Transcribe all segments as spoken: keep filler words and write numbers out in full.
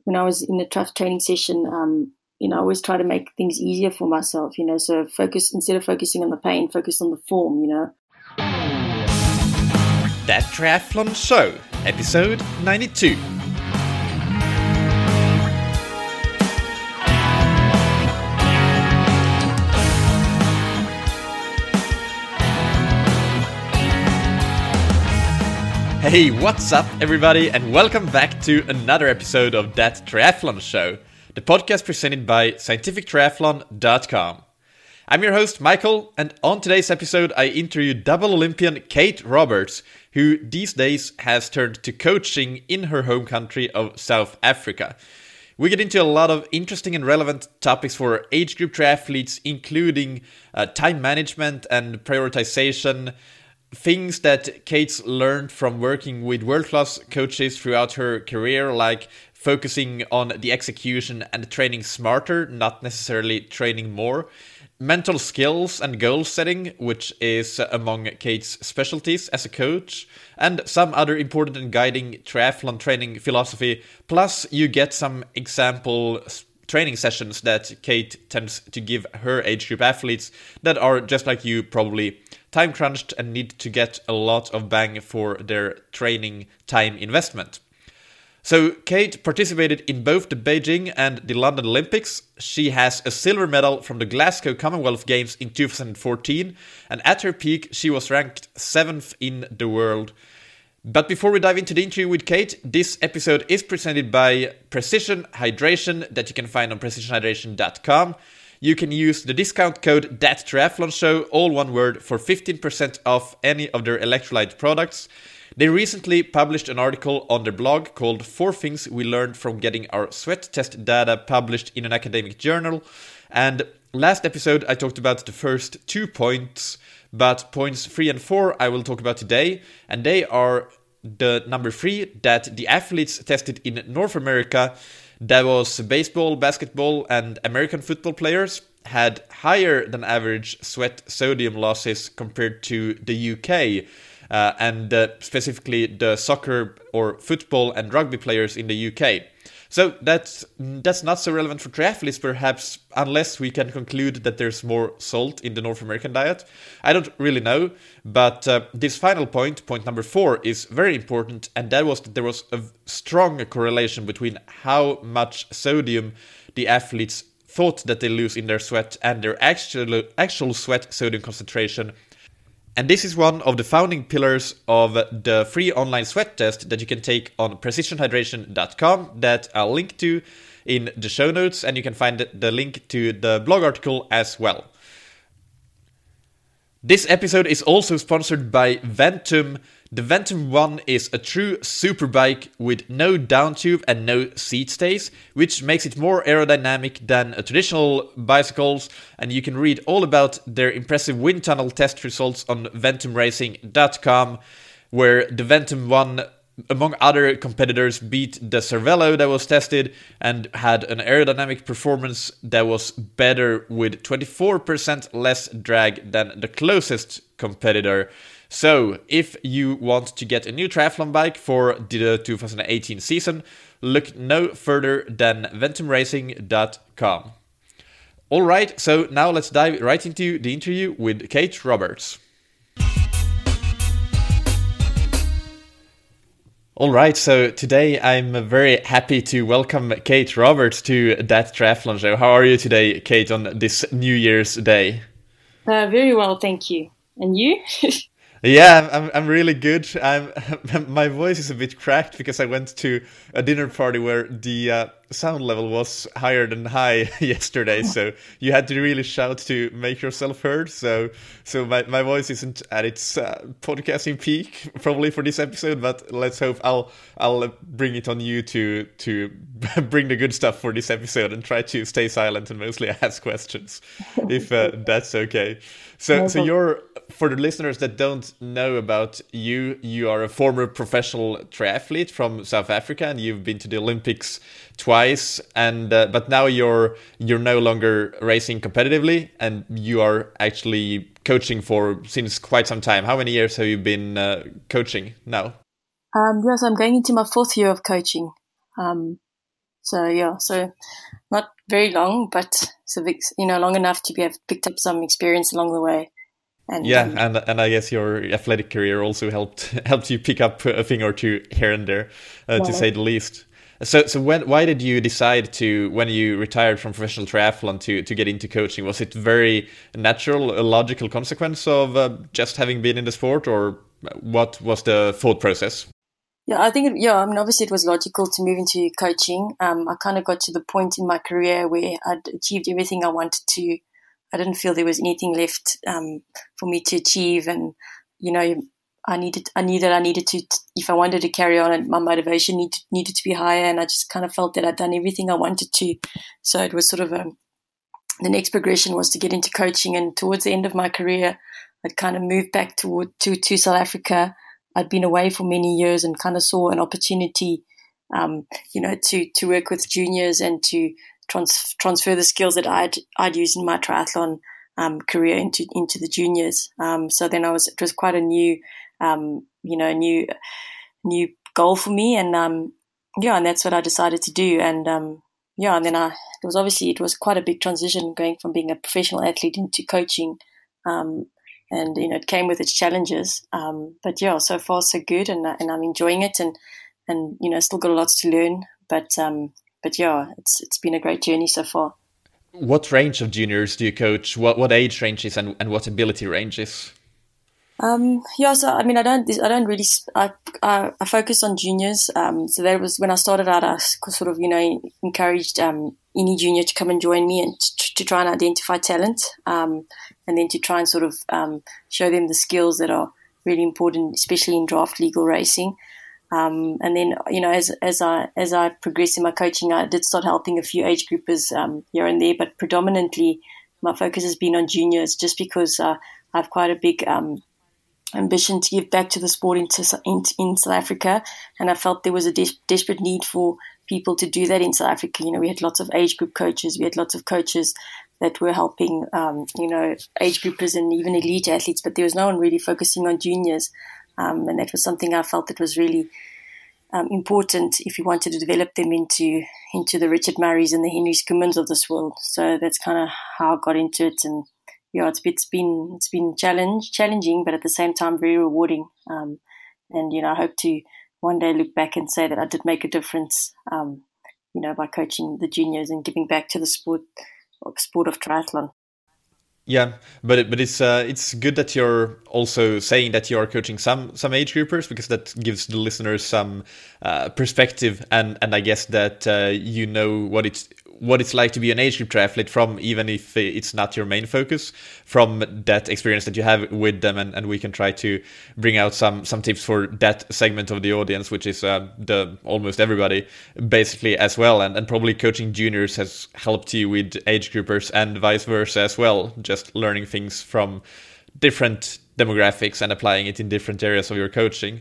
when I was in a tough training session, um, you know, I always try to make things easier for myself, you know, so focus, instead of focusing on the pain, focus on the form, you know. That Triathlon Show, episode ninety-two. Hey, what's up everybody, and welcome back to another episode of That Triathlon Show, the podcast presented by scientific triathlon dot com. I'm your host Michael, and on today's episode I interview double Olympian Kate Roberts, who these days has turned to coaching in her home country of South Africa. We get into a lot of interesting and relevant topics for age group triathletes, including uh, time management and prioritization, things that Kate's learned from working with world-class coaches throughout her career, like focusing on the execution and training smarter, not necessarily training more. Mental skills and goal setting, which is among Kate's specialties as a coach, and some other important and guiding triathlon training philosophy. Plus, you get some example training sessions that Kate tends to give her age group athletes that are just like you, probably time crunched and need to get a lot of bang for their training time investment. So Kate participated in both the Beijing and the London Olympics. She has a silver medal from the Glasgow Commonwealth Games in two thousand fourteen, and at her peak she was ranked seventh in the world. But before we dive into the interview with Kate, this episode is presented by Precision Hydration that you can find on precision hydration dot com. You can use the discount code ThatTriathlonShow, all one word, for fifteen percent off any of their electrolyte products. They recently published an article on their blog called Four Things We Learned from Getting Our Sweat Test Data Published in an Academic Journal. And last episode I talked about the first two points, but points three and four I will talk about today. And they are the number three, that the athletes tested in North America, that was baseball, basketball, and American football players, had higher than average sweat sodium losses compared to the U K, uh, and uh, specifically the soccer or football and rugby players in the U K. So that's that's not so relevant for triathletes, perhaps, unless we can conclude that there's more salt in the North American diet. I don't really know, but uh, this final point, point number four, is very important, and that was that there was a strong correlation between how much sodium the athletes thought that they lose in their sweat and their actual, actual sweat sodium concentration. And this is one of the founding pillars of the free online sweat test that you can take on precision hydration dot com that I'll link to in the show notes, and you can find the link to the blog article as well. This episode is also sponsored by Ventum. The Ventum One is a true superbike with no down tube and no seat stays, which makes it more aerodynamic than a traditional bicycles, and you can read all about their impressive wind tunnel test results on ventum racing dot com, where the Ventum One, among other competitors, beat the Cervelo that was tested and had an aerodynamic performance that was better with twenty-four percent less drag than the closest competitor. So, if you want to get a new triathlon bike for the two thousand eighteen season, look no further than ventum racing dot com. Alright, so now let's dive right into the interview with Kate Roberts. Alright, so today I'm very happy to welcome Kate Roberts to That Triathlon Show. How are you today, Kate, on this New Year's Day? Uh, very well, thank you. And you? Yeah, I'm I'm really good. I'm my voice is a bit cracked because I went to a dinner party where the uh, sound level was higher than high yesterday, so you had to really shout to make yourself heard. So so my, my voice isn't at its uh, podcasting peak probably for this episode, but let's hope I'll I'll bring it on you to to bring the good stuff for this episode and try to stay silent and mostly ask questions, if uh, that's okay. So so you're, for the listeners that don't know about you, you are a former professional triathlete from South Africa, and you've been to the Olympics twice. And uh, but now you're you're no longer racing competitively, and you are actually coaching for since quite some time. How many years have you been uh, coaching now? Um, yes, I'm going into my fourth year of coaching. Um, So yeah, so not very long, but so you know, long enough to be have picked up some experience along the way. And, yeah, um, and and I guess your athletic career also helped helped you pick up a thing or two here and there, uh, to say the least. So so when why did you decide to, when you retired from professional triathlon, to to get into coaching? Was it very natural, a logical consequence of uh, just having been in the sport, or what was the thought process? Yeah, I think, it, yeah, I mean, obviously it was logical to move into coaching. Um, I kind of got to the point in my career where I'd achieved everything I wanted to. I didn't feel there was anything left um, for me to achieve. And, you know, I needed, I knew that I needed to, if I wanted to carry on, my motivation needed, needed to be higher. And I just kind of felt that I'd done everything I wanted to. So it was sort of a, the next progression was to get into coaching. And towards the end of my career, I'd kind of moved back toward, to, to South Africa. I'd been away for many years and kind of saw an opportunity, um, you know, to, to work with juniors and to trans- transfer the skills that I'd, I'd used in my triathlon, um, career into, into the juniors. Um, so then I was, it was quite a new, um, you know, new, new goal for me. And, um, yeah, and that's what I decided to do. And, um, yeah, and then I, it was obviously, it was quite a big transition going from being a professional athlete into coaching, um, And, you know, it came with its challenges. Um, but, yeah, so far so good, and and I'm enjoying it, and, and you know, still got lots to learn. But, um, but yeah, it's it's been a great journey so far. What range of juniors do you coach? What what age ranges and, and what ability ranges? Um, yeah, so, I mean, I don't, I don't really, I, I, I focus on juniors. Um, so that was, when I started out, I sort of, you know, encouraged, um, any junior to come and join me and to, to try and identify talent, um, and then to try and sort of, um, show them the skills that are really important, especially in draft legal racing. Um, and then, you know, as, as I, as I progressed in my coaching, I did start helping a few age groupers, um, here and there, but predominantly my focus has been on juniors, just because, uh, I have quite a big, um, ambition to give back to the sport in, in, in South Africa, and I felt there was a des- desperate need for people to do that in South Africa. You know, we had lots of age group coaches, we had lots of coaches that were helping, um, you know, age groupers and even elite athletes, but there was no one really focusing on juniors, um, and that was something I felt that was really um, important if you wanted to develop them into into the Richard Murrays and the Henry Skummans of this world. So that's kind of how I got into it. And yeah, it's, it's been it's been challenge, challenging, but at the same time very rewarding. Um, and you know, I hope to one day look back and say that I did make a difference. Um, you know, by coaching the juniors and giving back to the sport, sport of triathlon. Yeah, but it, but it's uh, it's good that you're also saying that you are coaching some some age groupers, because that gives the listeners some uh, perspective, and, and I guess that uh, you know what it's what it's like to be an age group triathlete, from, even if it's not your main focus, from that experience that you have with them, and, and we can try to bring out some some tips for that segment of the audience, which is uh, the almost everybody basically as well, and, and probably coaching juniors has helped you with age groupers and vice versa as well, just learning things from different demographics and applying it in different areas of your coaching.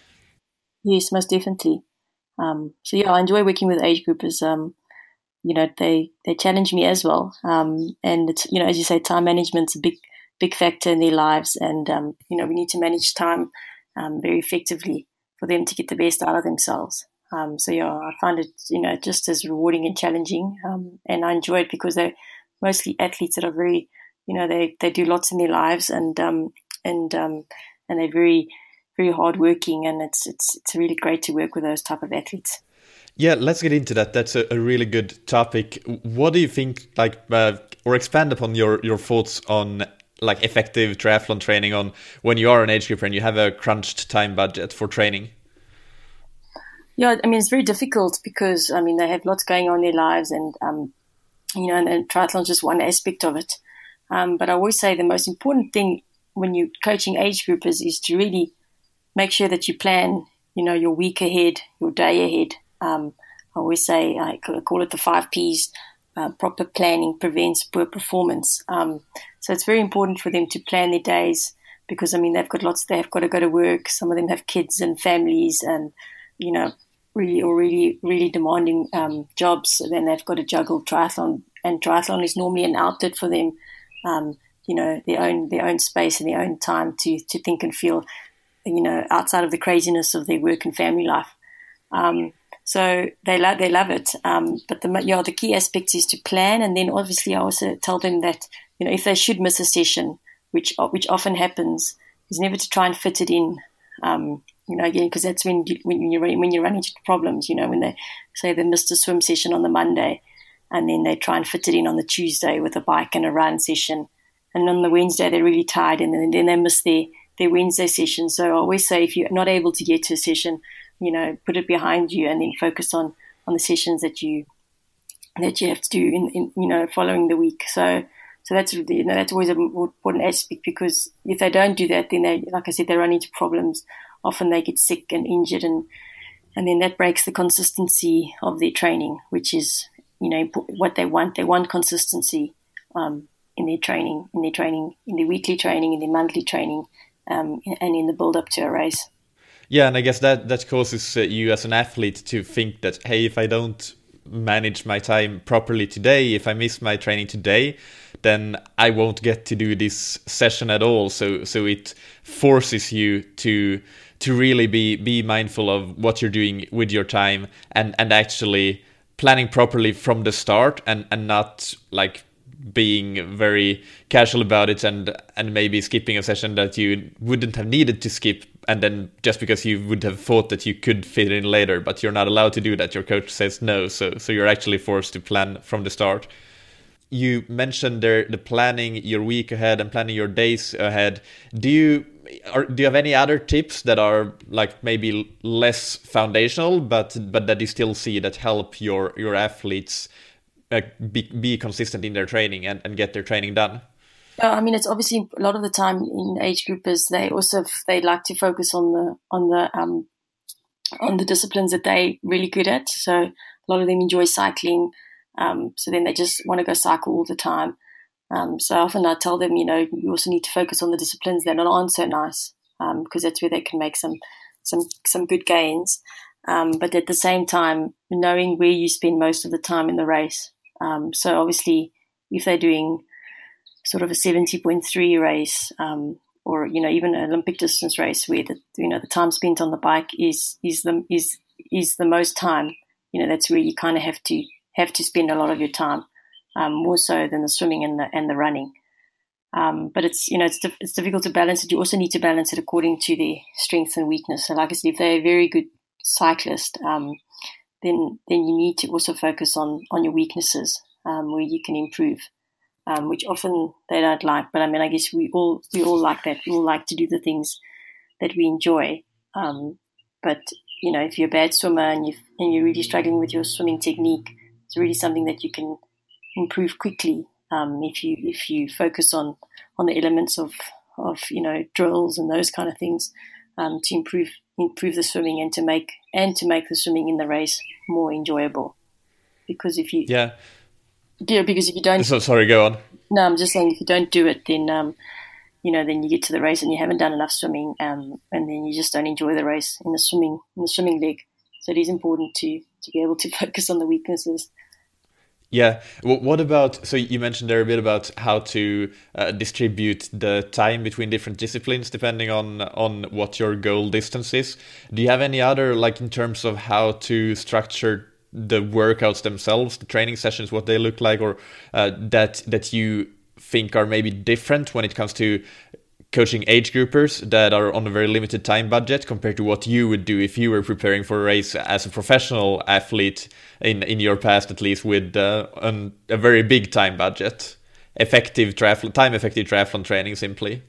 Yes, most definitely. Um, so yeah, I enjoy working with age groupers. Um, you know, they, they challenge me as well. Um, and it's, you know, as you say, time management's a big, big factor in their lives. And, um, you know, we need to manage time, um, very effectively for them to get the best out of themselves. Um, so yeah, I find it, you know, just as rewarding and challenging. Um, and I enjoy it because they're mostly athletes that are very, you know, they, they do lots in their lives, and, um, and, um, and they're very, very hardworking, and it's, it's, it's really great to work with those type of athletes. Yeah, let's get into that. That's a, a really good topic. What do you think, like, uh, or expand upon your, your thoughts on, like, effective triathlon training, on when you are an age grouper and you have a crunched time budget for training? Yeah, I mean, it's very difficult because, I mean, they have lots going on in their lives, and, um, you know, and, and triathlon is just one aspect of it. Um, but I always say the most important thing when you're coaching age groupers is to really make sure that you plan, you know, your week ahead, your day ahead. Um, I always say, I call it the five P's, uh, proper planning prevents poor performance. Um, so it's very important for them to plan their days because, I mean, they've got lots, they've got to go to work. Some of them have kids and families and, you know, really or really, really demanding um, jobs. So then they've got to juggle triathlon, and triathlon is normally an outlet for them, um, you know, their own, their own space and their own time to, to think and feel, you know, outside of the craziness of their work and family life. Um, So they love they love it. Um, but the yeah, the key aspect is to plan, and then obviously I also tell them that, you know, if they should miss a session, which which often happens, is never to try and fit it in. Um, you know, again, because that's when you, when you when you run into problems. You know, when they say they missed a swim session on the Monday, and then they try and fit it in on the Tuesday with a bike and a run session, and on the Wednesday they're really tired, and then, then they miss their their Wednesday session. So I always say, if you're not able to get to a session, you know, put it behind you and then focus on, on the sessions that you that you have to do in, in you know following the week. So so that's you know that's always an important aspect, because if they don't do that, then they, like I said, they run into problems. Often they get sick and injured, and and then that breaks the consistency of their training, which is, you know, what they want. They want consistency um, in their training, in their training, in their weekly training, in their monthly training, um, and in the build up to a race. Yeah, and I guess that, that causes uh, you as an athlete to think that, hey, if I don't manage my time properly today, if I miss my training today, then I won't get to do this session at all. So so it forces you to to really be be mindful of what you're doing with your time, and, and actually planning properly from the start, and, and not like being very casual about it, and and maybe skipping a session that you wouldn't have needed to skip, and then just because you would have thought that you could fit in later, but you're not allowed to do that. Your coach says no, so so you're actually forced to plan from the start. You mentioned there the planning your week ahead and planning your days ahead. Do you or do you have any other tips that are like maybe less foundational, but but that you still see that help your your athletes uh, be be consistent in their training and, and get their training done? I mean, it's obviously a lot of the time in age groupers, they also they like to focus on the on the um, on the disciplines that they really good at. So a lot of them enjoy cycling, um, so then they just want to go cycle all the time. Um, so often I tell them, you know, you also need to focus on the disciplines that aren't so nice, um, because that's where they can make some some some good gains. Um, but at the same time, knowing where you spend most of the time in the race. Um, so obviously, if they're doing sort of a seventy point three race, um, or, you know, even an Olympic distance race where the, you know, the time spent on the bike is, is the, is, is the most time, you know, that's where you kind of have to, have to spend a lot of your time, um, more so than the swimming and the, and the running. Um, but it's, you know, it's, it's difficult to balance it. You also need to balance it according to their strengths and weakness. So like I said, if they're a very good cyclist, um, then, then you need to also focus on, on your weaknesses, um, where you can improve. Um, which often they don't like, but I mean, I guess we all we all like that. We all like to do the things that we enjoy. Um, but you know, if you're a bad swimmer and you and you're really struggling with your swimming technique, it's really something that you can improve quickly um, if you if you focus on on the elements of of you know drills and those kind of things um, to improve improve the swimming and to make and to make the swimming in the race more enjoyable. Because if you yeah. Yeah, because if you don't... So, sorry, go on. No, I'm just saying if you don't do it, then, um, you know, then you get to the race and you haven't done enough swimming, um, and then you just don't enjoy the race in the swimming in the swimming leg. So it is important to, to be able to focus on the weaknesses. Yeah. Well, what about, so you mentioned there a bit about how to uh, distribute the time between different disciplines depending on, on what your goal distance is. Do you have any other, like in terms of how to structure the workouts themselves, the training sessions, what they look like, or uh, that that you think are maybe different when it comes to coaching age groupers that are on a very limited time budget compared to what you would do if you were preparing for a race as a professional athlete in, in your past, at least with uh, an, a very big time budget, effective triathlon, time effective triathlon training simply?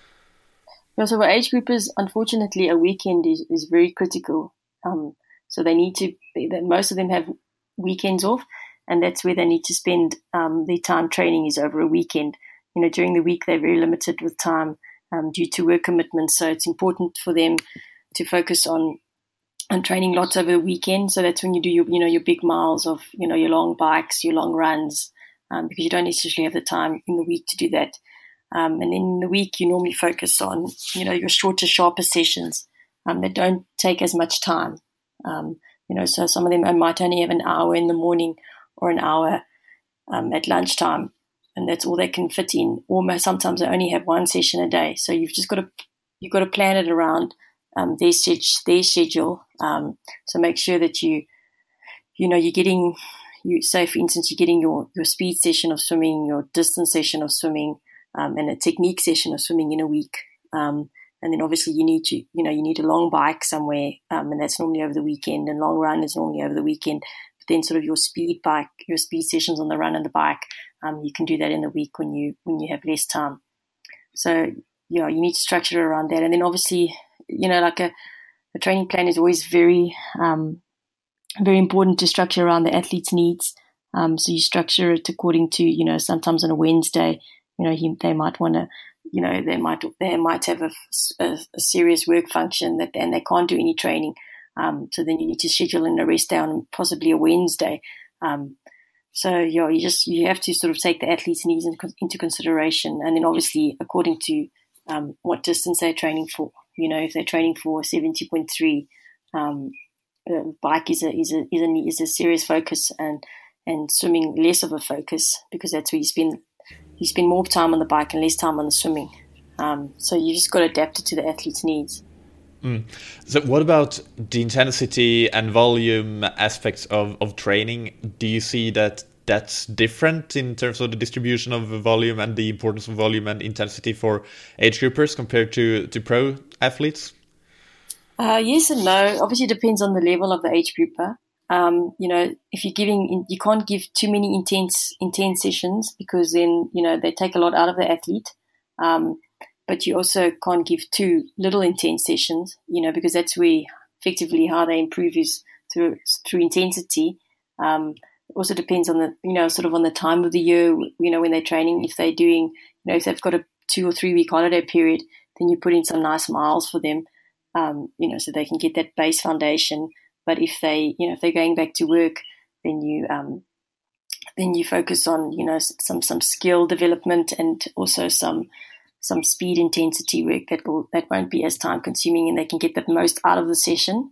Yeah, so for age groupers, unfortunately, a weekend is, is very critical. Um, So they need to, most of them have weekends off, and that's where they need to spend um, their time training is over a weekend. You know, during the week, they're very limited with time um, due to work commitments. So it's important for them to focus on on training lots over the weekend. So that's when you do your, you know, your big miles of, you know, your long bikes, your long runs, um, because you don't necessarily have the time in the week to do that. Um, and then in the week, you normally focus on, you know, your shorter, sharper sessions um, that don't take as much time. Um, you know, so some of them might only have an hour in the morning or an hour um, at lunchtime, and that's all they can fit in. Or sometimes they only have one session a day. So you've just got to you've got to plan it around um, their their schedule. Um, so make sure that you you know, you're getting, you say, for instance, you're getting your, your speed session of swimming, your distance session of swimming, um, and a technique session of swimming in a week. Um, and then obviously you need to, you know, you need a long bike somewhere, um, and that's normally over the weekend, and long run is normally over the weekend. But then sort of your speed bike, your speed sessions on the run and the bike, um, you can do that in the week when you, when you have less time. So, yeah, you need to structure it around that. And then obviously, you know, like a, a training plan is always very, um, very important to structure around the athlete's needs. Um, so you structure it according to, you know, sometimes on a Wednesday, you know, he, they might want to, you know, they might they might have a, a, a serious work function that, and they can't do any training. Um, so then you need to schedule in a rest day on possibly a Wednesday. Um, so yeah, you just you have to sort of take the athlete's needs in, into consideration, and then obviously according to um, what distance they're training for. You know, if they're training for seventy point three, um, uh, bike is a is a is a is a serious focus, and and swimming less of a focus, because that's where you spend. You spend more time on the bike and less time on the swimming. Um, so you just got to adapt it to the athlete's needs. Mm. So what about the intensity and volume aspects of, of training? Do you see that that's different in terms of the distribution of volume and the importance of volume and intensity for age groupers compared to, to pro athletes? Uh, yes and no. Obviously, it depends on the level of the age grouper. Um, you know, if you're giving, you can't give too many intense, intense sessions, because then, you know, they take a lot out of the athlete. Um, but you also can't give too little intense sessions, you know, because that's where effectively how they improve is through, through intensity. Um, it also depends on the, you know, sort of on the time of the year, you know, when they're training. If they're doing, you know, if they've got a two or three week holiday period, then you put in some nice miles for them, um, you know, so they can get that base foundation. But if they, you know, if they're going back to work, then you, um, then you focus on, you know, some some skill development and also some some speed intensity work that will that won't be as time consuming, and they can get the most out of the session.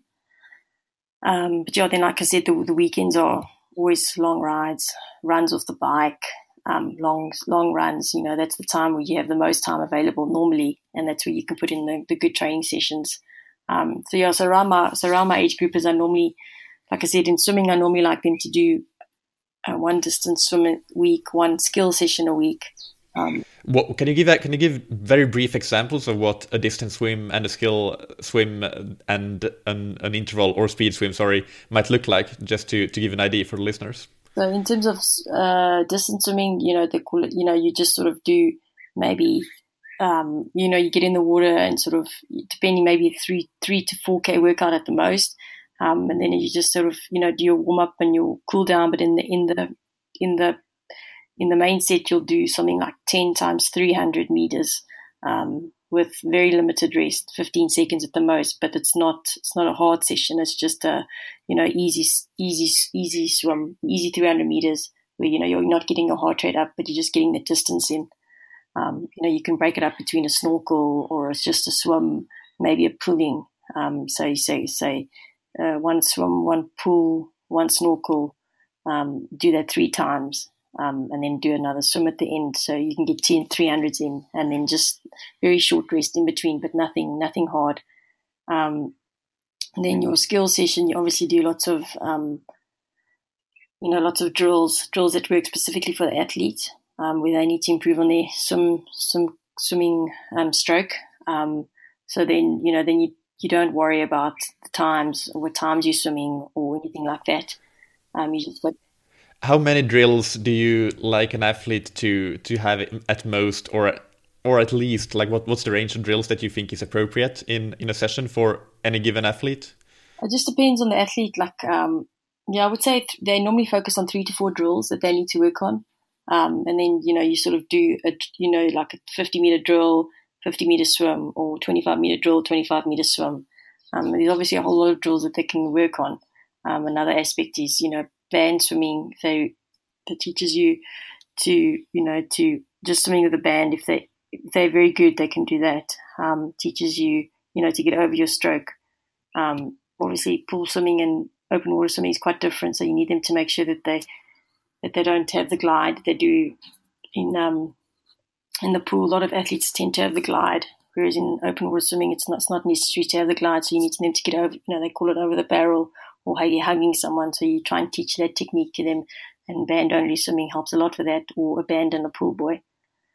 Um, but yeah, then like I said, the, the weekends are always long rides, runs off the bike, um, long long runs. You know, that's the time where you have the most time available normally, and that's where you can put in the, the good training sessions. Um, so yeah, so around my, so around my age groupers, I normally, like I said, in swimming, I normally like them to do uh, one distance swim a week, one skill session a week. Um, what can you give? Can you give very brief examples of what a distance swim and a skill swim and an, an interval or speed swim, sorry, might look like, just to, to give an idea for the listeners? So in terms of uh, distance swimming, you know, they call it, you know, you just sort of do maybe. Um, you know, you get in the water and sort of, depending, maybe three, three to four K workout at the most, um, and then you just sort of, you know, do your warm up and your cool down. But in the in the in the in the main set, you'll do something like ten times three hundred meters um, with very limited rest, fifteen seconds at the most. But it's not it's not a hard session. It's just a, you know, easy easy easy swim, easy three hundred meters where, you know, you're not getting your heart rate up, but you're just getting the distance in. Um, you know, you can break it up between a snorkel or it's just a swim, maybe a pulling. Um, so you say, say uh, one swim, one pull, one snorkel, um, do that three times, um, and then do another swim at the end. So you can get ten, three hundreds in, and then just very short rest in between, but nothing, nothing hard. Um, and then your skill session, you obviously do lots of, um, you know, lots of drills, drills that work specifically for the athlete. Um, where they need to improve on their swim, swim swimming um, stroke. Um, so then, you know, then you, you don't worry about the times or what times you're swimming or anything like that. Um, you just. How many drills do you like an athlete to to have at most, or or at least, like what, what's the range of drills that you think is appropriate in, in a session for any given athlete? It just depends on the athlete. Like, um, yeah, I would say they normally focus on three to four drills that they need to work on. Um, and then, you know, you sort of do, a, you know, like a fifty meter drill, fifty meter swim, or twenty-five meter drill, twenty-five meter swim. Um, there's obviously a whole lot of drills that they can work on. Um, another aspect is, you know, band swimming. They, that teaches you to, you know, to just swimming with a band. If they, if they're very good, they can do that. Um, teaches you, you know, to get over your stroke. Um, obviously pool swimming and open water swimming is quite different. So you need them to make sure that they, that they don't have the glide they do in um, in the pool. A lot of athletes tend to have the glide, whereas in open water swimming, it's not, it's not necessary to have the glide. So you need them to get over, you know, they call it over the barrel or hugging someone. So you try and teach that technique to them. And band-only swimming helps a lot for that, or a band and a pool boy.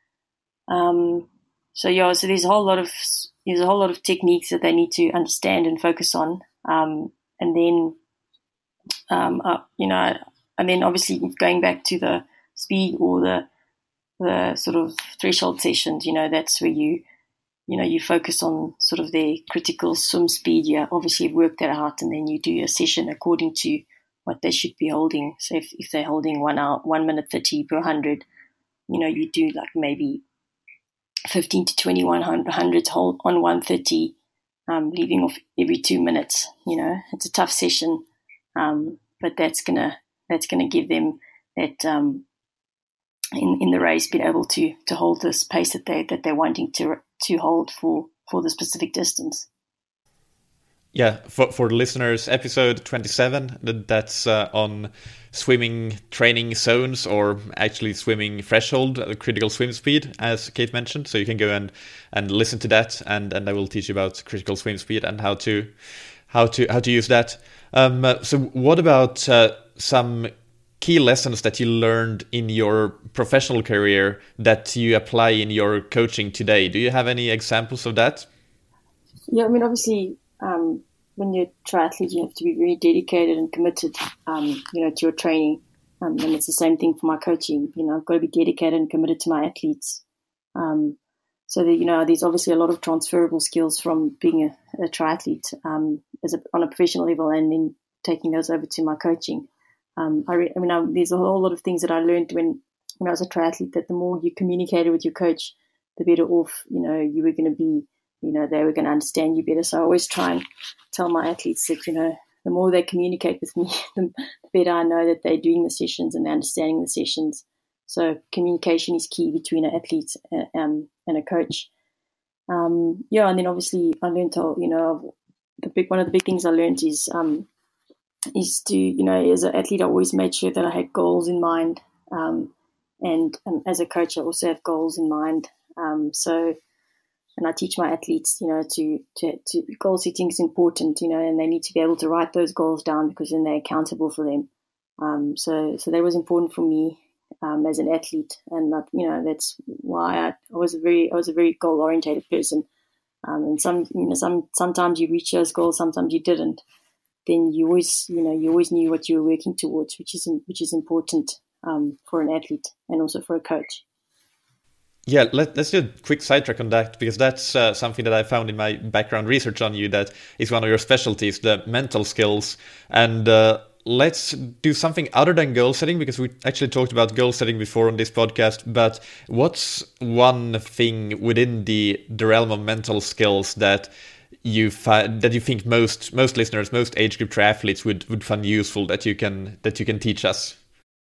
Um, so yeah, so there's a whole lot of there's a whole lot of techniques that they need to understand and focus on, um, and then um, uh, you know, and then obviously going back to the speed or the the sort of threshold sessions, you know, that's where you you know you focus on sort of their critical swim speed. You obviously work that out, and then you do a session according to what they should be holding. So if, if they're holding one hour, one minute thirty per hundred, you know, you do like maybe fifteen to twenty-one hundreds hold on one thirty, um, leaving off every two minutes. You know, it's a tough session, um, but that's gonna that's gonna give them that um, in in the race being able to to hold this pace that they that they're wanting to to hold for for the specific distance. Yeah, for for the listeners, episode twenty-seven, that's uh, on swimming training zones, or actually swimming threshold, uh, critical swim speed, as Kate mentioned. So you can go and, and listen to that, and, and I will teach you about critical swim speed and how to how to how to use that. Um, uh, so what about uh, some key lessons that you learned in your professional career that you apply in your coaching today? Do you have any examples of that? Yeah, I mean, obviously, um, when you're a triathlete, you have to be very dedicated and committed, um, you know, to your training. Um, and it's the same thing for my coaching. You know, I've got to be dedicated and committed to my athletes. Um, so that, you know, there's obviously a lot of transferable skills from being a, a triathlete um, as a, on a professional level, and then taking those over to my coaching. Um, I, re- I mean, I, there's a whole lot of things that I learned when, when I was a triathlete, that the more you communicated with your coach, the better off, you know, you were going to be. You know, they were going to understand you better. So I always try and tell my athletes that, you know, the more they communicate with me, the better I know that they're doing the sessions and they're understanding the sessions. So communication is key between an athlete and, um, and a coach. Um, yeah, and then obviously I learned to, you know, the big one of the big things I learned is um, is to, you know, as an athlete, I always made sure that I had goals in mind. Um, and um, as a coach, I also have goals in mind. Um, so And I teach my athletes, you know, to, to, to goal setting is important, you know, and they need to be able to write those goals down, because then they're accountable for them. Um, so, so that was important for me um, as an athlete, and that, you know, that's why I, I was a very, I was a very goal orientated person. Um, and some, you know, some sometimes you reach those goals, sometimes you didn't. Then you always, you know, you always knew what you were working towards, which is which is important um, for an athlete and also for a coach. Yeah, let, let's do a quick sidetrack on that, because that's uh, something that I found in my background research on you that is one of your specialties, the mental skills. And uh, let's do something other than goal setting, because we actually talked about goal setting before on this podcast. But what's one thing within the, the realm of mental skills that you fi- that you think most most listeners, most age group triathletes would, would find useful that you can that you can teach us?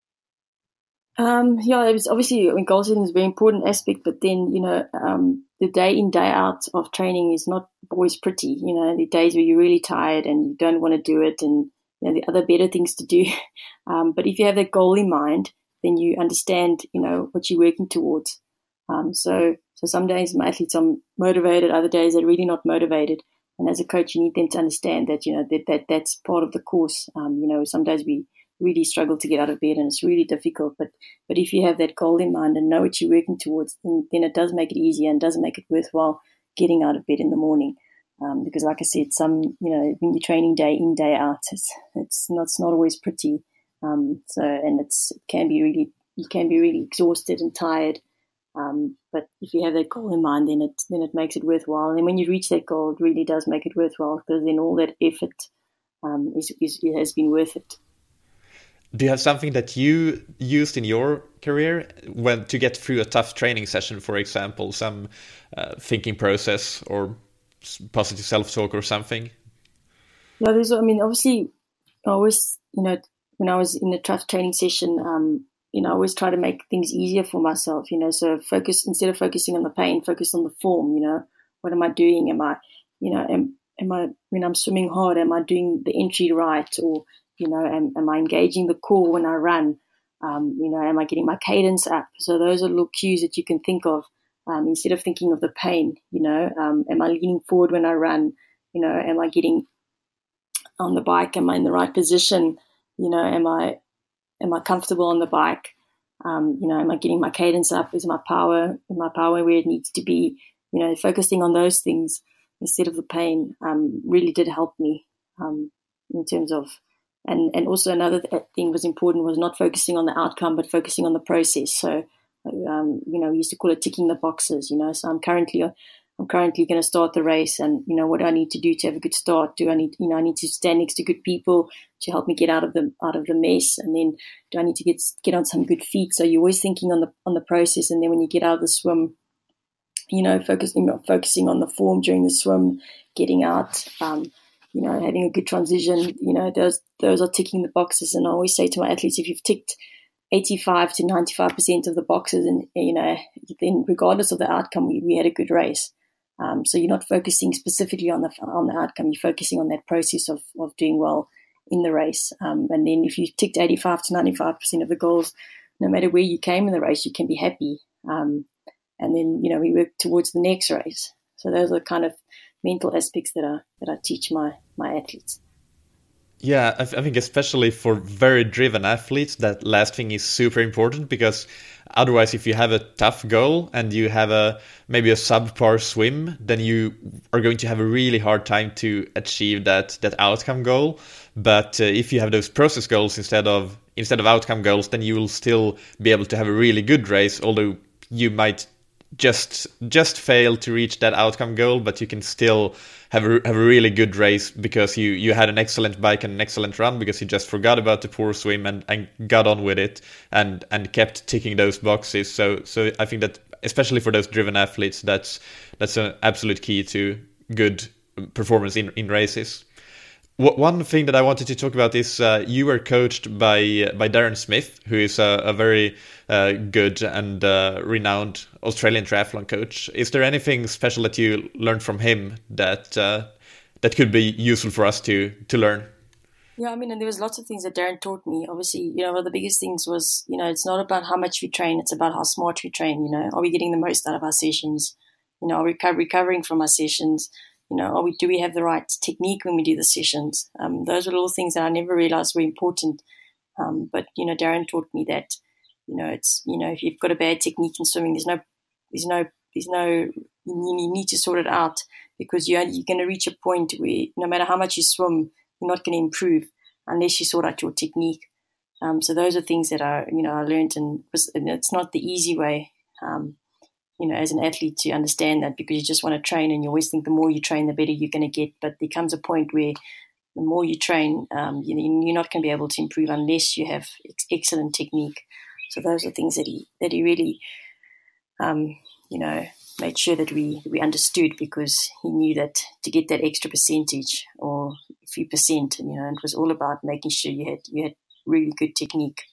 Um, yeah, it was obviously, I mean, goal setting is a very important aspect, but then, you know, um, the day in, day out of training is not always pretty. You know, the days where you're really tired and you don't want to do it, and, you know, the other better things to do. Um, but if you have that goal in mind, then you understand, you know, what you're working towards. Um, so, so some days my athletes are motivated, other days they're really not motivated. And as a coach, you need them to understand that, you know, that, that that's part of the course. Um, you know, some days we really struggle to get out of bed and it's really difficult. But but if you have that goal in mind and know what you're working towards, then, then it does make it easier and does make it worthwhile getting out of bed in the morning. Um, because like I said, some, you know, when you're training day in, day out, it's it's not, it's not always pretty. Um, so, and it's, it can be really, you can be really exhausted and tired. Um, but if you have that goal in mind, then it, then it makes it worthwhile. And then when you reach that goal, it really does make it worthwhile, because then all that effort um, is, is, it has been worth it. Do you have something that you used in your career when to get through a tough training session, for example, some uh, thinking process or positive self-talk or something? Yeah, there's, I mean, obviously, I always, you know, when I was in a tough training session, um, you know, I always try to make things easier for myself, you know, so focus, instead of focusing on the pain, focus on the form, you know, what am I doing? Am I, you know, am, am I, when I'm swimming hard, am I doing the entry right? Or, you know, am, am I engaging the core when I run? Um, you know, am I getting my cadence up? So those are little cues that you can think of um, instead of thinking of the pain, you know, um, am I leaning forward when I run? You know, am I getting, on the bike? Am I in the right position? You know, am I am I comfortable on the bike? Um, you know, am I getting my cadence up? Is my power, is my power where it needs to be? You know, focusing on those things instead of the pain um, really did help me um, in terms of, and, and also another th- thing was important was not focusing on the outcome, but focusing on the process. So, um, you know, we used to call it ticking the boxes, you know, so I'm currently, I'm currently going to start the race, and, you know, what do I need to do to have a good start? Do I need, you know, I need to stand next to good people to help me get out of the, out of the mess. And then do I need to get, get on some good feet? So you're always thinking on the, on the process. And then when you get out of the swim, you know, focusing, focusing on the form during the swim, getting out, um, you know, having a good transition, you know, those, those are ticking the boxes. And I always say to my athletes, if you've ticked eighty-five to ninety-five percent of the boxes, and, you know, then regardless of the outcome, we, we had a good race. Um, so you're not focusing specifically on the, on the outcome, you're focusing on that process of, of doing well in the race. Um, and then if you ticked eighty-five to ninety-five percent of the goals, no matter where you came in the race, you can be happy. Um, And then, you know, we work towards the next race. So those are the kind of mental aspects that I that I teach my, my athletes. Yeah, I, th- I think especially for very driven athletes, that last thing is super important, because otherwise, if you have a tough goal and you have a maybe a subpar swim, then you are going to have a really hard time to achieve that that outcome goal. But uh, if you have those process goals instead of instead of outcome goals, then you will still be able to have a really good race, although you might just just fail to reach that outcome goal, but you can still have a, have a really good race because you, you had an excellent bike and an excellent run, because you just forgot about the poor swim and, and got on with it and and kept ticking those boxes. So so I think that especially for those driven athletes, that's that's an absolute key to good performance in, in races. One thing that I wanted to talk about is uh, you were coached by by Darren Smith, who is a, a very uh, good and uh, renowned Australian triathlon coach. Is there anything special that you learned from him that uh, that could be useful for us to to learn? Yeah, I mean, and there was lots of things that Darren taught me. Obviously, you know, one of the biggest things was, you know, it's not about how much we train; it's about how smart we train. You know, are we getting the most out of our sessions? You know, are we recovering from our sessions? You know, are we, do we have the right technique when we do the sessions? Um, those were little things that I never realized were important. Um, but, you know, Darren taught me that, you know, it's, you know, if you've got a bad technique in swimming, there's no, there's no, there's no, you need to sort it out, because you're, you're going to reach a point where no matter how much you swim, you're not going to improve unless you sort out your technique. Um, so those are things that I, you know, I learned, and, was, and it's not the easy way. Um, you know, as an athlete, to understand that, because you just want to train and you always think the more you train, the better you're going to get. But there comes a point where the more you train, um, you know, you're not going to be able to improve unless you have ex- excellent technique. So those are things that he that he really, um, you know, made sure that we we understood, because he knew that to get that extra percentage or a few percent, you know, it was all about making sure you had you had really good technique.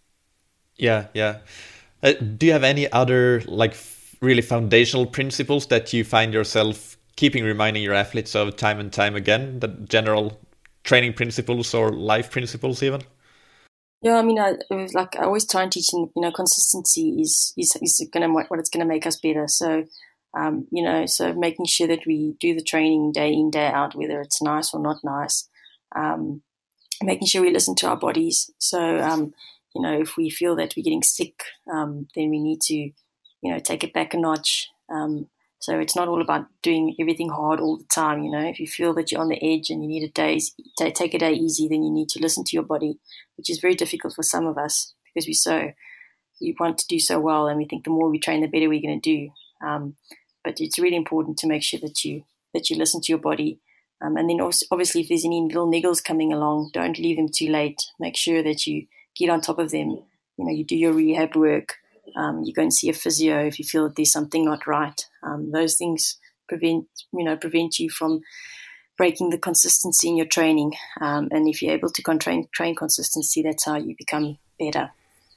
Yeah, yeah. Uh, do you have any other like really foundational principles that you find yourself keeping reminding your athletes of time and time again, the general training principles or life principles even? Yeah, I mean, I, it was like I always try and teach them, you know, consistency is is, is going to what it's going to make us better. So, um, you know, so making sure that we do the training day in, day out, whether it's nice or not nice, um, making sure we listen to our bodies. So, um, you know, if we feel that we're getting sick, um, then we need to, you know, take it back a notch. Um, so it's not all about doing everything hard all the time. You know, if you feel that you're on the edge and you need a day, take a day easy, then you need to listen to your body, which is very difficult for some of us, because we so we want to do so well, and we think the more we train, the better we're going to do. Um, but it's really important to make sure that you that you listen to your body. Um, and then also, obviously, if there's any little niggles coming along, don't leave them too late. Make sure that you get on top of them. You know, you do your rehab work. Um, you go and see a physio if you feel that there's something not right. Um, those things prevent, you know, prevent you from breaking the consistency in your training. Um, and if you're able to con- train, train consistency, that's how you become better.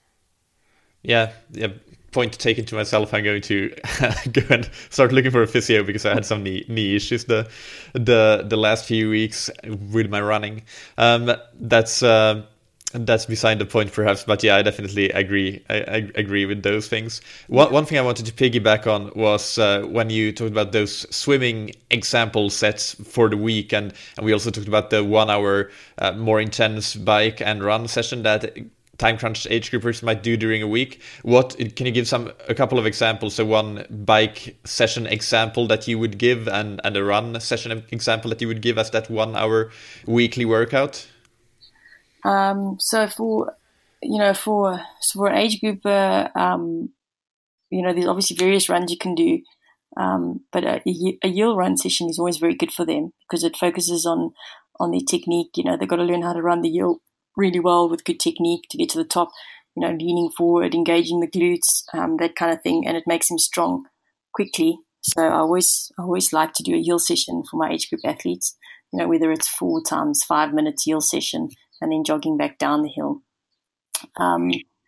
Yeah, yeah. Point taken to myself. I'm going to go and start looking for a physio, because I had some knee, knee issues the the the last few weeks with my running. Um, that's. Uh, And that's beside the point, perhaps, but yeah, I definitely agree. I, I agree with those things. One one thing I wanted to piggyback on was uh, when you talked about those swimming example sets for the week, and, and we also talked about the one-hour uh, more intense bike and run session that time crunched age groupers might do during a week. What can you give some a couple of examples? So one bike session example that you would give, and and a run session example that you would give as that one-hour weekly workout. Um, so for, you know, for, so for an age grouper, um, you know, there's obviously various runs you can do. Um, but a, a yield run session is always very good for them because it focuses on, on their technique. You know, they've got to learn how to run the yield really well with good technique to get to the top, you know, leaning forward, engaging the glutes, um, that kind of thing. And it makes them strong quickly. So I always, I always like to do a yield session for my age group athletes, you know, whether it's four times five minutes yield session and then jogging back down the hill. Um,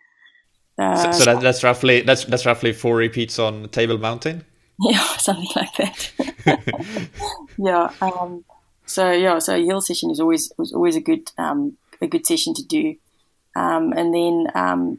uh, so, so that, that's roughly that's that's roughly four repeats on Table Mountain. Yeah, something like that. yeah. Um, so yeah, so a yield session is always was always a good um, a good session to do. Um, and then um,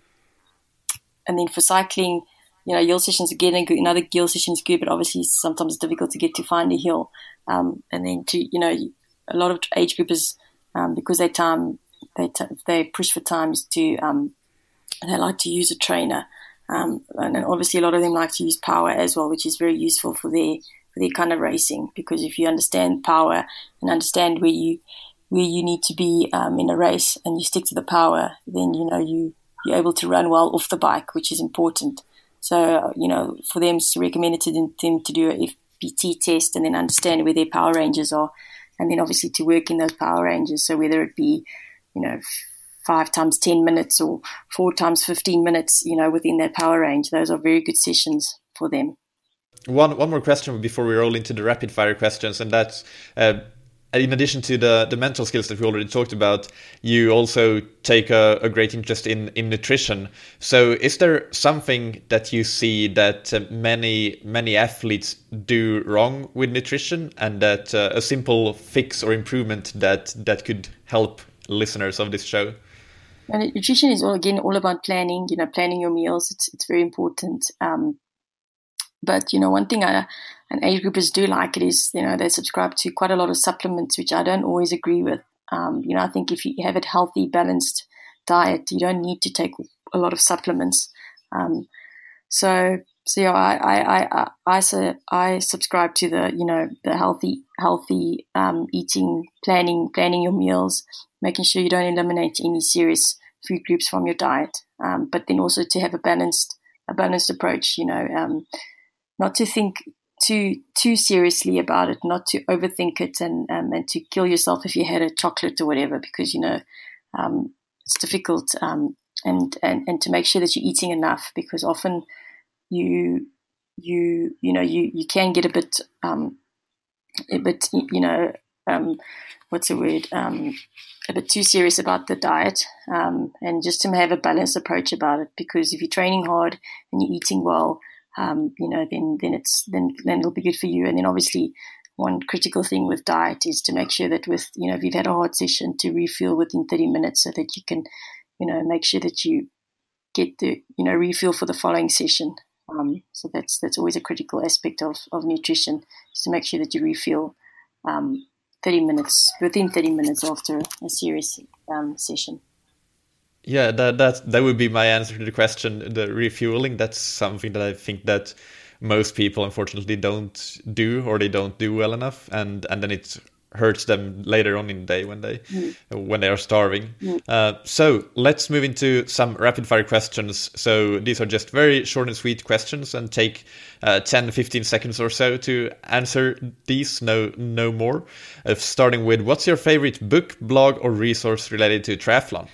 and then for cycling, you know, yield sessions again, another yield session is good, but obviously sometimes it's difficult to get to find a hill. Um, and then to you know, a lot of age groupers, um, because they time they t- they push for times to um, they like to use a trainer. Um, and obviously a lot of them like to use power as well, which is very useful for their for their kind of racing, because if you understand power and understand where you where you need to be um, in a race and you stick to the power, then you know you you're able to run well off the bike, which is important. So you know for them it's recommended to them, them to do a F P T test and then understand where their power ranges are, and then obviously to work in those power ranges. So whether it be you know five times ten minutes or four times fifteen minutes, you know, within their power range. Those are very good sessions for them. One one more question before we roll into the rapid fire questions, and that's uh, in addition to the, the mental skills that we already talked about, you also take a, a great interest in, in nutrition. So is there something that you see that uh, many many athletes do wrong with nutrition, and that uh, a simple fix or improvement that, that could help listeners of this show? And nutrition is all again all about planning. You know, planning your meals. It's it's very important. Um, but you know, one thing I, and age groupers do like it is you know they subscribe to quite a lot of supplements, which I don't always agree with. Um, you know, I think if you have a healthy, balanced diet, you don't need to take a lot of supplements. Um, so so yeah, I I I I, I, I subscribe to the you know the healthy healthy um, eating, planning planning your meals, making sure you don't eliminate any serious food groups from your diet, um, but then also to have a balanced a balanced approach. You know, um, not to think too too seriously about it, not to overthink it, and um, and to kill yourself if you had a chocolate or whatever, because you know um, it's difficult. Um, and, and and to make sure that you're eating enough, because often you you you know you, you can get a bit um, a bit you know um, what's the word um, a bit too serious about the diet, um, and just to have a balanced approach about it, because if you're training hard and you're eating well, um, you know then then it's then then it'll be good for you. And then obviously one critical thing with diet is to make sure that with you know if you've had a hard session, to refuel within thirty minutes so that you can you know make sure that you get the you know refuel for the following session. Um, so that's that's always a critical aspect of, of nutrition, is to make sure that you refuel um, thirty minutes within thirty minutes after a serious um, session. Yeah, that that that would be my answer to the question. The refueling, that's something that I think that most people unfortunately don't do, or they don't do well enough, and and then it hurts them later on in the day when they mm. when they are starving. Mm. Uh, so let's move into some rapid fire questions. So these are just very short and sweet questions, and take uh, ten, fifteen seconds or so to answer these. No, no more. Uh, starting with, what's your favorite book, blog, or resource related to triathlon?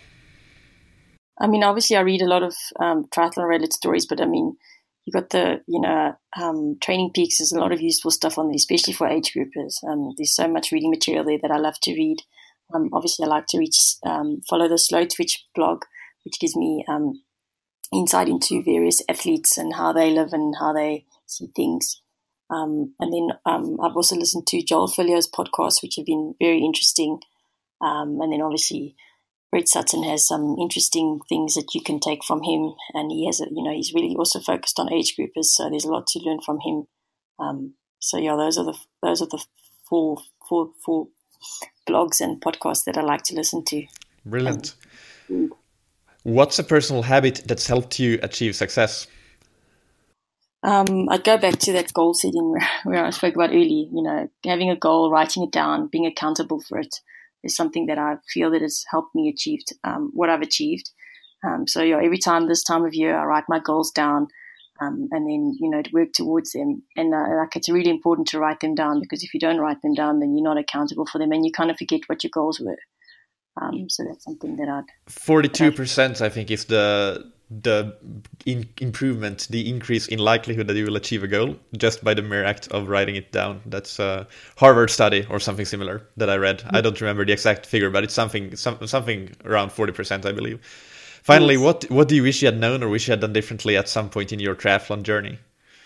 I mean, obviously, I read a lot of um, triathlon-related stories, but I mean, you got the, you know, um, Training Peaks. There's a lot of useful stuff on there, especially for age groupers. Um, there's so much reading material there that I love to read. Um, obviously, I like to reach, um, follow the Slow Twitch blog, which gives me um, insight into various athletes and how they live and how they see things. Um, and then um, I've also listened to Joel Filio's podcasts, which have been very interesting. Um, and then obviously Brett Sutton has some interesting things that you can take from him, and he has, a, you know, he's really also focused on age groupers, so there's a lot to learn from him. Um, so yeah, those are the those are the four four four blogs and podcasts that I like to listen to. Brilliant. Um, What's a personal habit that's helped you achieve success? Um, I'd go back to that goal setting where, where I spoke about earlier. You know, having a goal, writing it down, being accountable for it is something that I feel that has helped me achieve um, what I've achieved. Um, so yeah, every time this time of year, I write my goals down, um, and then you know to work towards them. And uh, like it's really important to write them down, because if you don't write them down, then you're not accountable for them, and you kind of forget what your goals were. Um, so that's something that I'd forty-two percent, I think, is the the in, improvement, the increase in likelihood that you will achieve a goal just by the mere act of writing it down. That's a Harvard study or something similar that I read. Mm-hmm. I don't remember the exact figure, but it's something some, something around forty percent, I believe. Finally, yes. what what do you wish you had known or wish you had done differently at some point in your triathlon journey?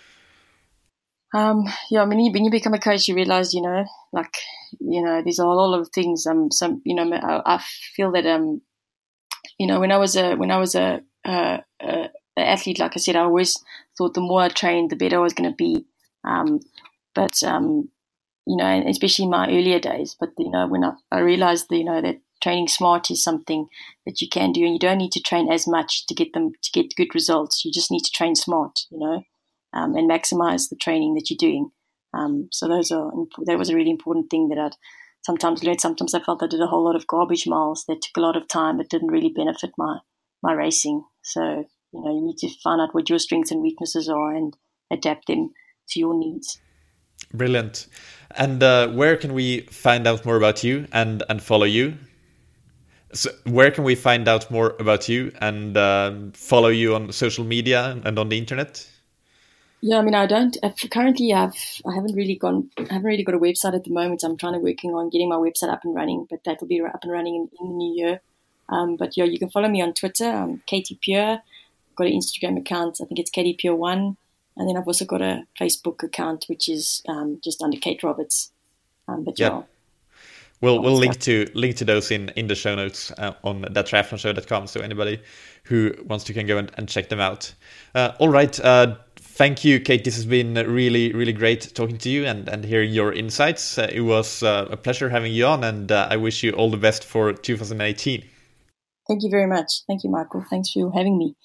Um, yeah, I mean, when you become a coach, you realize, you know, like, you know, there's a lot of things. Um, some, you know, I, I feel that, um, you know, when I was a when I was a, a, a athlete, like I said, I always thought the more I trained, the better I was going to be. Um, but um, you know, and especially in my earlier days. But you know, when I, I realized, that, you know, that training smart is something that you can do, and you don't need to train as much to get them to get good results. You just need to train smart, you know. Um, and maximize the training that you're doing. Um, so those are that was a really important thing that I'd sometimes learned. Sometimes I felt I did a whole lot of garbage miles that took a lot of time but didn't really benefit my my racing. So you know you need to find out what your strengths and weaknesses are and adapt them to your needs. Brilliant. And uh, where can we find out more about you and and follow you? So where can we find out more about you and um, follow you on social media and on the internet? Yeah, I mean, I don't I currently have. I haven't really gone. I haven't really got a website at the moment. I'm trying to working on getting my website up and running, but that will be up and running in, in the new year. Um, but yeah, you can follow me on Twitter. I'm Katie Pure. I've got an Instagram account. I think it's Katie Pure One, and then I've also got a Facebook account, which is um, just under Kate Roberts. Um, but yeah. yeah. We'll we'll link to link to those in, in the show notes uh, on that triathlon show dot com. So anybody who wants to can go and, and check them out. Uh, all right. Uh, thank you, Kate. This has been really, really great talking to you and, and hearing your insights. Uh, it was uh, a pleasure having you on, and uh, I wish you all the best for two thousand eighteen. Thank you very much. Thank you, Michael. Thanks for having me.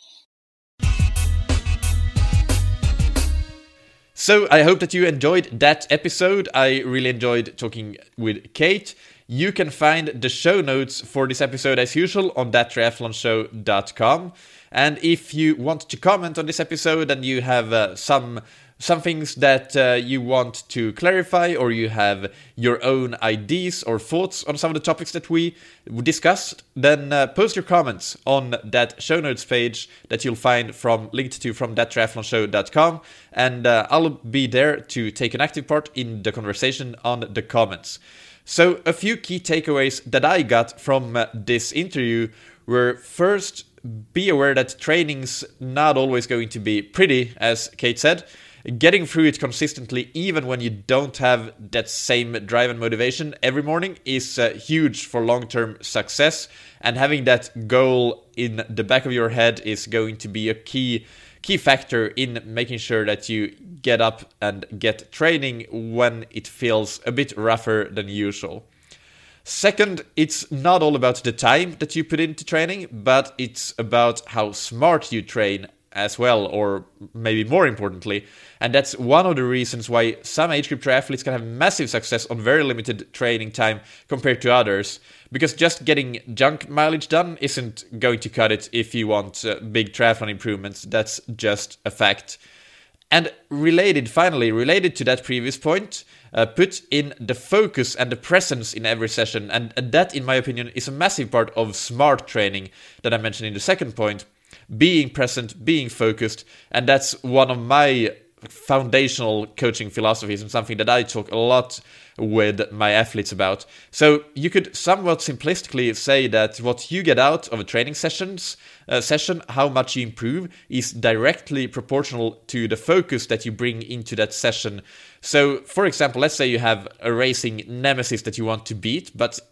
So I hope that you enjoyed that episode. I really enjoyed talking with Kate. You can find the show notes for this episode as usual on that triathlon show dot com. And if you want to comment on this episode and you have uh, some some things that uh, you want to clarify, or you have your own ideas or thoughts on some of the topics that we discussed, then uh, post your comments on that show notes page that you'll find from linked to from that triathlon show dot com, and uh, I'll be there to take an active part in the conversation on the comments. So a few key takeaways that I got from uh, this interview were: first, be aware that training's not always going to be pretty, as Kate said. Getting through it consistently, even when you don't have that same drive and motivation every morning, is uh, huge for long-term success. And having that goal in the back of your head is going to be a key key factor in making sure that you get up and get training when it feels a bit rougher than usual. Second, it's not all about the time that you put into training, but it's about how smart you train as well, or maybe more importantly. And that's one of the reasons why some age group triathletes can have massive success on very limited training time compared to others. Because just getting junk mileage done isn't going to cut it if you want uh, big triathlon improvements. That's just a fact. And related, finally, related to that previous point, uh, put in the focus and the presence in every session. And, and that, in my opinion, is a massive part of smart training that I mentioned in the second point. Being present, being focused. And that's one of my foundational coaching philosophies and something that I talk a lot with my athletes about. So you could somewhat simplistically say that what you get out of a training sessions uh, session, how much you improve, is directly proportional to the focus that you bring into that session. So, for example, let's say you have a racing nemesis that you want to beat, but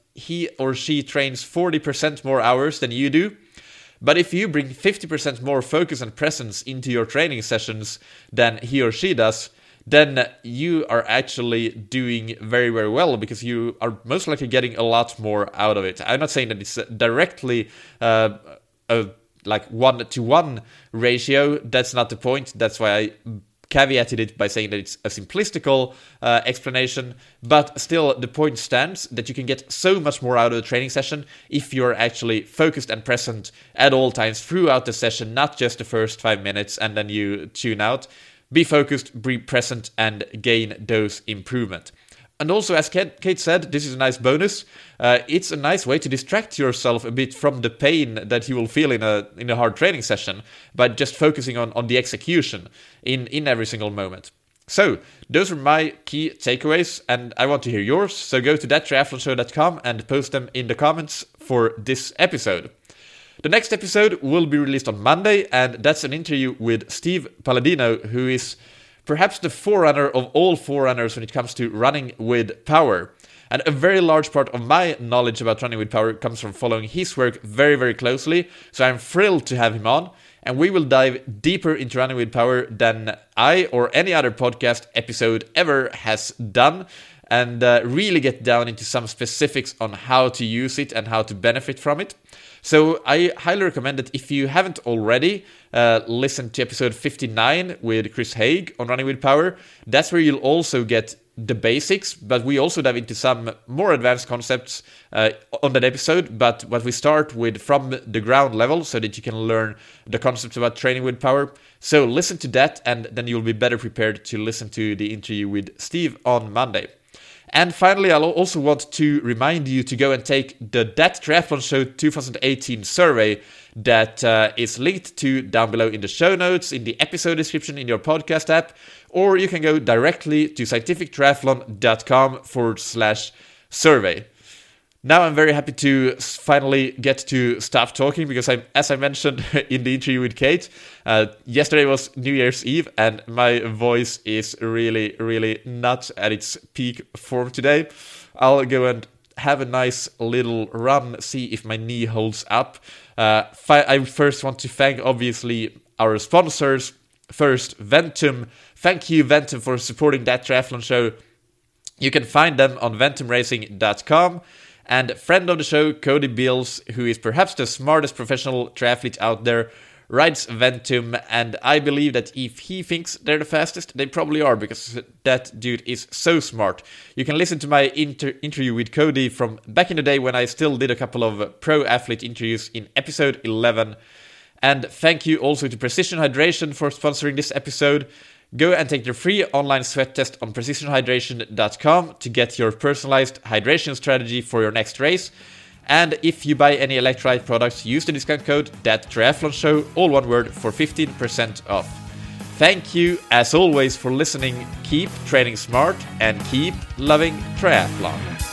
he or she trains forty percent more hours than you do. But if you bring fifty percent more focus and presence into your training sessions than he or she does, then you are actually doing very, very well, because you are most likely getting a lot more out of it. I'm not saying that it's directly uh, a like one-to-one ratio. That's not the point. That's why I caveated it by saying that it's a simplistical uh, explanation, but still the point stands that you can get so much more out of the training session if you're actually focused and present at all times throughout the session, not just the first five minutes and then you tune out. Be focused, be present, and gain those improvement. And also, as Kate said, this is a nice bonus. Uh, it's a nice way to distract yourself a bit from the pain that you will feel in a in a hard training session by just focusing on, on the execution in, in every single moment. So, those are my key takeaways, and I want to hear yours. So go to that triathlon show dot com and post them in the comments for this episode. The next episode will be released on Monday, and that's an interview with Steve Palladino, who is perhaps the forerunner of all forerunners when it comes to running with power. And a very large part of my knowledge about running with power comes from following his work very, very closely. So I'm thrilled to have him on, and we will dive deeper into running with power than I or any other podcast episode ever has done, and uh, really get down into some specifics on how to use it and how to benefit from it. So I highly recommend that if you haven't already, uh, listen to episode fifty-nine with Chris Haig on Running with Power. That's where you'll also get the basics, but we also dive into some more advanced concepts uh, on that episode. But what we start with from the ground level so that you can learn the concepts about training with power. So listen to that, and then you'll be better prepared to listen to the interview with Steve on Monday. And finally, I'll also want to remind you to go and take the That Triathlon Show twenty eighteen survey that uh, is linked to down below in the show notes, in the episode description in your podcast app, or you can go directly to scientific triathlon dot com forward slash survey. Now I'm very happy to finally get to stop talking, because I, as I mentioned in the interview with Kate, uh, yesterday was New Year's Eve and my voice is really, really not at its peak form today. I'll go and have a nice little run, see if my knee holds up. Uh, fi- I first want to thank, obviously, our sponsors. First, Ventum. Thank you, Ventum, for supporting That Triathlon Show. You can find them on ventum racing dot com. And friend of the show, Cody Beals, who is perhaps the smartest professional triathlete out there, rides Ventum, and I believe that if he thinks they're the fastest, they probably are, because that dude is so smart. You can listen to my inter- interview with Cody from back in the day when I still did a couple of pro athlete interviews in episode eleven. And thank you also to Precision Hydration for sponsoring this episode. Go and take the free online sweat test on precision hydration dot com to get your personalized hydration strategy for your next race. And if you buy any electrolyte products, use the discount code That Triathlon Show, all one word, for fifteen percent off. Thank you, as always, for listening. Keep training smart and keep loving triathlon.